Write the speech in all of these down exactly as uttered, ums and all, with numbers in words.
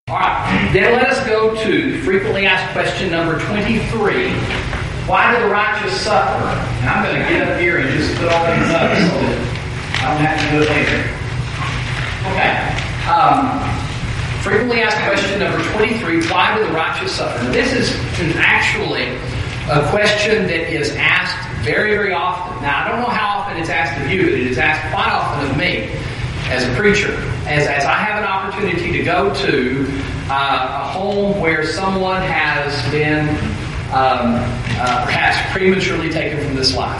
Alright, then let us go to frequently asked question number twenty-three. Why do the righteous suffer? And I'm going to get up here and just put all these up so that I don't have to do it later. Okay. Um, frequently asked question number twenty-three. Why do the righteous suffer? Now, this is actually a question that is asked very, very often. Now, I don't know how often it's asked of you, but it is asked quite often of me as a preacher. As, as I have an opportunity to go to uh, a home where someone has been um, uh, perhaps prematurely taken from this life,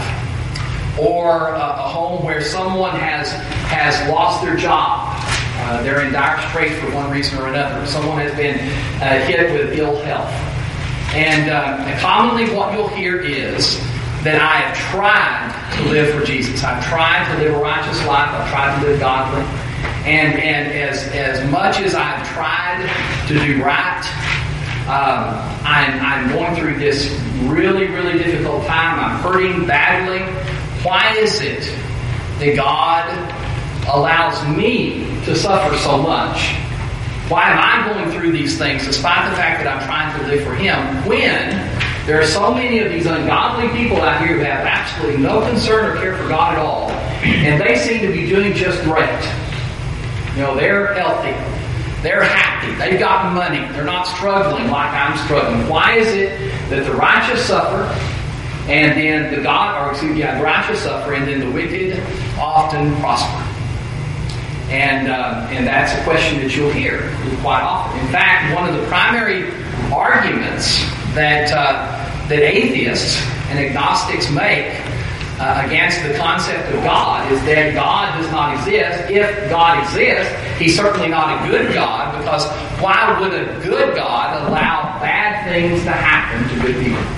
or uh, a home where someone has has lost their job, uh, they're in dire straits for one reason or another. Someone has been uh, hit with ill health, and uh, commonly what you'll hear is that I have tried to live for Jesus. I've tried to live a righteous life. I've tried to live godly. And and as as much as I've tried to do right, um, I'm, I'm going through this really, really difficult time. I'm hurting badly. Why is it that God allows me to suffer so much? Why am I going through these things despite the fact that I'm trying to live for Him, when there are so many of these ungodly people out here who have absolutely no concern or care for God at all, and they seem to be doing just great? You know, they're healthy, they're happy, they've got money, they're not struggling like I'm struggling. Why is it that the righteous suffer, and then the God, or excuse me, yeah, the righteous suffer, and then the wicked often prosper? And uh, and that's a question that you'll hear quite often. In fact, one of the primary arguments that uh, that atheists and agnostics make uh, against the concept of God is that God does not exist. If God exists, He's certainly not a good God, because why would a good God allow bad things to happen to good people?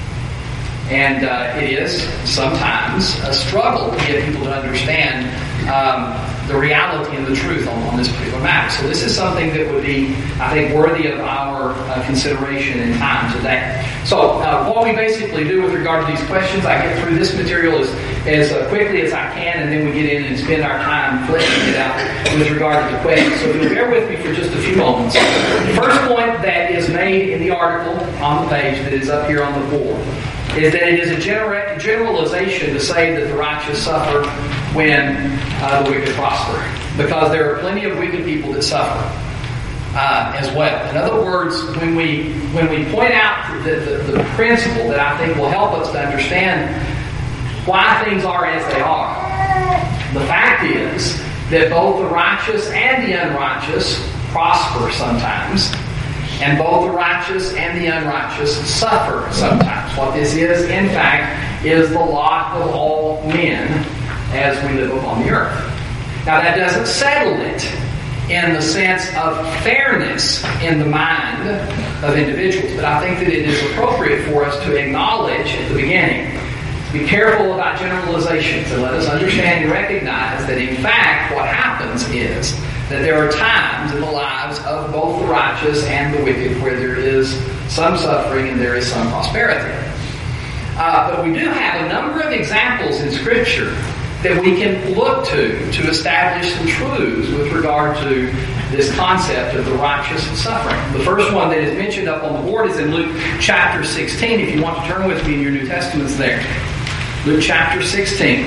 And uh, it is sometimes a struggle to get people to understand um, the reality and the truth on, on this particular matter. So this is something that would be, I think, worthy of our uh, consideration and time today. So uh, what we basically do with regard to these questions, I get through this material as, as uh, quickly as I can, and then we get in and spend our time fleshing it out with regard to the questions. So if you'll bear with me for just a few moments. The first point that is made in the article on the page that is up here on the board is that it is a genera- generalization to say that the righteous suffer when uh, the wicked prosper, because there are plenty of wicked people that suffer uh, as well. In other words, when we when we point out the, the, the principle that I think will help us to understand why things are as they are, the fact is that both the righteous and the unrighteous prosper sometimes, and both the righteous and the unrighteous suffer sometimes. What this is, in fact, is the lot of all men as we live upon the earth. Now, that doesn't settle it in the sense of fairness in the mind of individuals, but I think that it is appropriate for us to acknowledge at the beginning, be careful about generalizations, and let us understand and recognize that, in fact, what happens is that there are times in the lives of both the righteous and the wicked where there is some suffering and there is some prosperity. Uh, but we do have a number of examples in Scripture that we can look to to establish some truths with regard to this concept of the righteous suffering. The first one that is mentioned up on the board is in Luke chapter sixteen. If you want to turn with me in your New Testaments there. Luke chapter sixteen.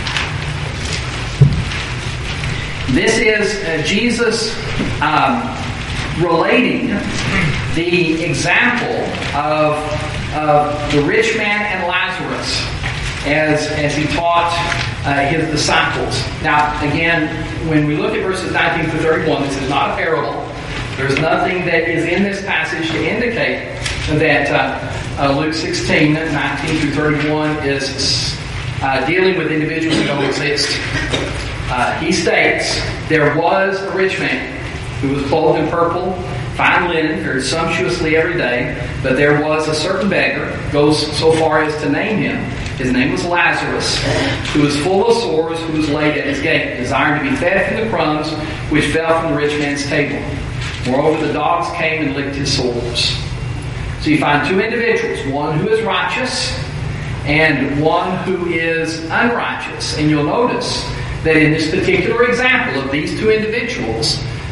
This is uh, Jesus um, relating the example of, of the rich man and Lazarus as, as he taught uh, his disciples. Now, again, when we look at verses nineteen through thirty-one, this is not a parable. There's nothing that is in this passage to indicate that uh, uh, Luke sixteen, nineteen through thirty-one is uh, dealing with individuals who don't exist. Uh, he states, there was a rich man who was clothed in purple, fine linen, fared sumptuously every day, but there was a certain beggar, goes so far as to name him. His name was Lazarus, who was full of sores, who was laid at his gate, desiring to be fed from the crumbs which fell from the rich man's table. Moreover, the dogs came and licked his sores. So you find two individuals, one who is righteous and one who is unrighteous. And you'll notice that in this particular example of these two individuals,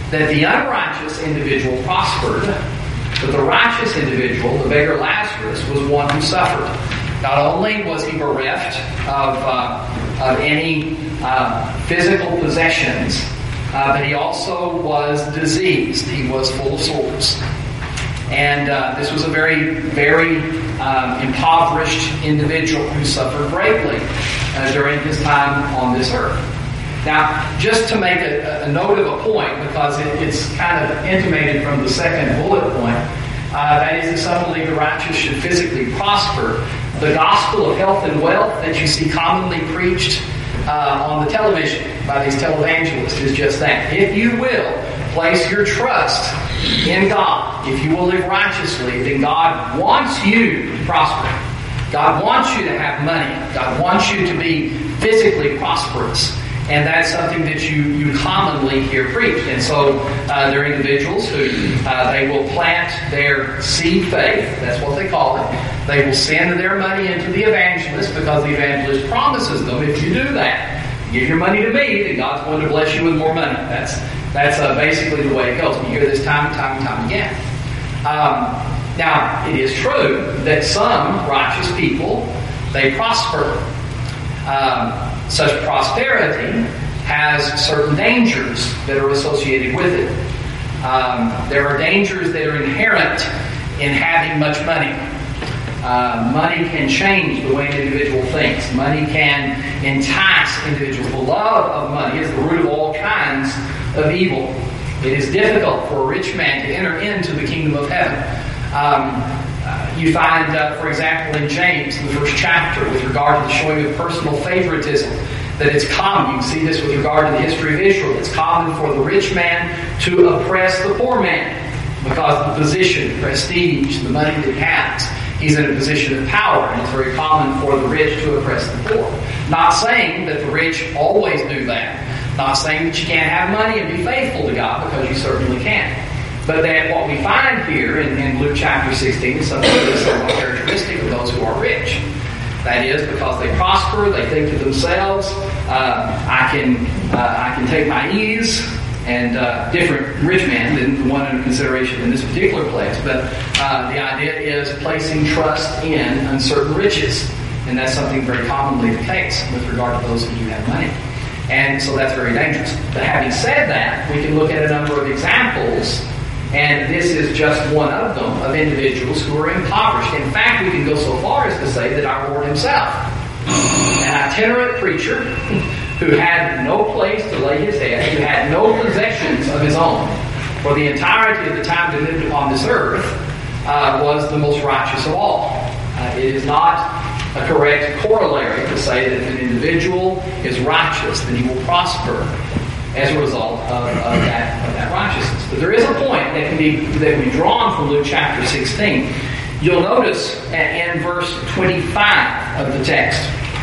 that the unrighteous individual prospered, but the righteous individual, the beggar Lazarus, was one who suffered. Not only was he bereft of, uh, of any uh, physical possessions, uh, but he also was diseased. He was full of sores. And uh, this was a very, very um, impoverished individual who suffered greatly uh, during his time on this earth. Now, just to make a, a note of a point, because it, it's kind of intimated from the second bullet point, uh, that is that some believe the righteous should physically prosper. The gospel of health and wealth that you see commonly preached uh, on the television by these televangelists is just that. If you will place your trust in God, if you will live righteously, then God wants you to prosper. God wants you to have money. God wants you to be physically prosperous. And that's something that you, you commonly hear preached. And so uh, there are individuals who uh, they will plant their seed faith, that's what they call it. They will send their money into the evangelist because the evangelist promises them, if you do that, give your money to me, then God's going to bless you with more money. That's that's uh, basically the way it goes. You hear this time and time and time again. Um, now, it is true that some righteous people, they prosper. Um, Such prosperity has certain dangers that are associated with it. Um, there are dangers that are inherent in having much money. Uh, money can change the way an individual thinks. Money can entice individuals. The love of money is the root of all kinds of evil. It is difficult for a rich man to enter into the kingdom of heaven. Um, Uh, you find, uh, for example, in James, in the first chapter, with regard to the showing of personal favoritism, that it's common. You can see this with regard to the history of Israel. It's common for the rich man to oppress the poor man because of the position, prestige, the money that he has. He's in a position of power, and it's very common for the rich to oppress the poor. Not saying that the rich always do that. Not saying that you can't have money and be faithful to God, because you certainly can. But that what we find here in, in Luke chapter sixteen is something that is somewhat characteristic of those who are rich. That is, because they prosper, they think to themselves, uh, I can uh, I can take my ease, and uh, different rich man than the one under consideration in this particular place. But uh, the idea is placing trust in uncertain riches. And that's something very commonly the case with regard to those who do have money. And so that's very dangerous. But having said that, we can look at a number of examples. And this is just one of them, of individuals who are impoverished. In fact, we can go so far as to say that our Lord himself, an itinerant preacher who had no place to lay his head, who had no possessions of his own for the entirety of the time he lived upon this earth, uh, was the most righteous of all. Uh, it is not a correct corollary to say that if an individual is righteous, then he will prosper as a result of, of, that, of that righteousness. But there is a point that can be that can be drawn from Luke chapter sixteen. You'll notice in verse twenty-five of the text.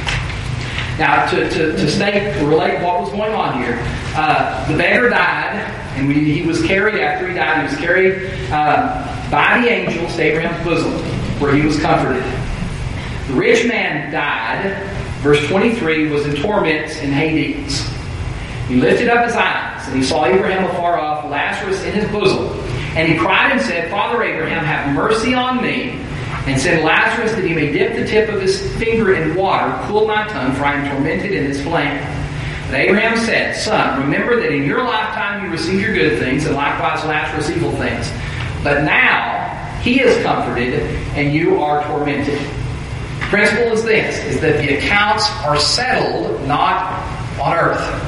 Now, to, to, to state, to relate what was going on here, uh, the beggar died, and we, he was carried, after he died, he was carried uh, by the angels to Abraham's bosom, where he was comforted. The rich man died, verse twenty-three, was in torments in Hades. He lifted up his eyes, and he saw Abraham afar off, Lazarus in his bosom. And he cried and said, Father Abraham, have mercy on me, and send Lazarus that he may dip the tip of his finger in water, cool my tongue, for I am tormented in this flame. But Abraham said, Son, remember that in your lifetime you received your good things, and likewise Lazarus evil things. But now he is comforted, and you are tormented. The principle is this, is that the accounts are settled not on earth.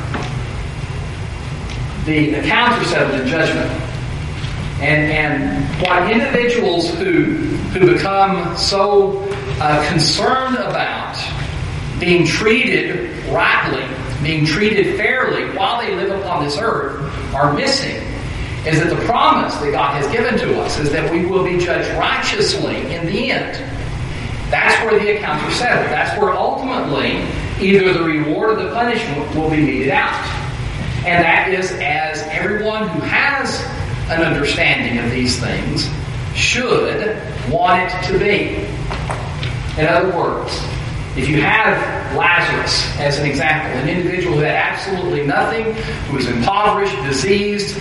The accounts are settled in judgment. And, and what individuals who, who become so uh, concerned about being treated rightly, being treated fairly while they live upon this earth are missing is that the promise that God has given to us is that we will be judged righteously in the end. That's where the accounts are settled. That's where ultimately either the reward or the punishment will be meted out. And that is as everyone who has an understanding of these things should want it to be. In other words, if you have Lazarus as an example, an individual who had absolutely nothing, who was impoverished, diseased,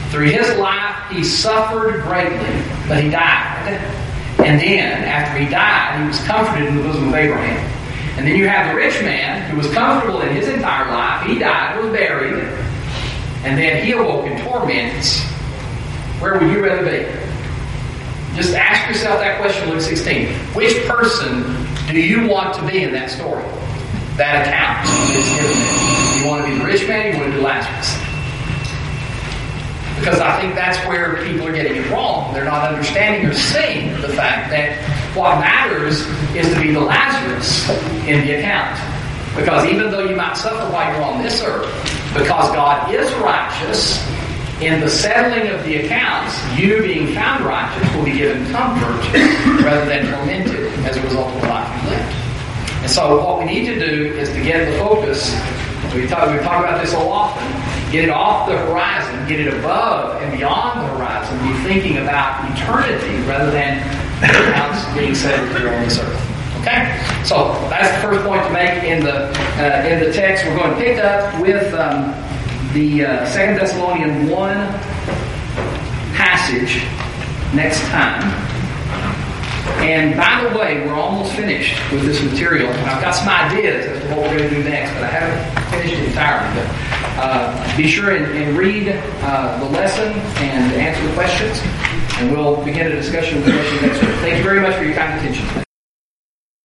Through his life, he suffered greatly, but he died. And then, after he died, he was comforted in the bosom of Abraham. And then you have the rich man who was comfortable in his entire life. He died, was buried, and then he awoke in torments. Where would you rather be? Just ask yourself that question, Luke sixteen. Which person do you want to be in that story? That account is given there. You want to be the rich man, you want to be Lazarus. Because I think that's where people are getting it wrong. They're not understanding or seeing the fact that what matters is to be the Lazarus in the account. Because even though you might suffer while you're on this earth, because God is righteous, in the settling of the accounts, you being found righteous will be given comfort rather than tormented as a result of the life you lived. And so what we need to do is to get the focus, we talk, we talk about this so often, get it off the horizon, get it above and beyond the horizon, be thinking about eternity rather than accounts being settled here on this earth. Okay? So that's the first point to make in the uh, in the text. We're going to pick up with um, the uh, Second Thessalonians one passage next time. And by the way, we're almost finished with this material. I've got some ideas as to what we're going to do next, but I haven't finished it entirely. But uh, be sure and, and read uh, the lesson and answer the questions, and we'll begin a discussion with the question next week. Thank you very much for your kind attention.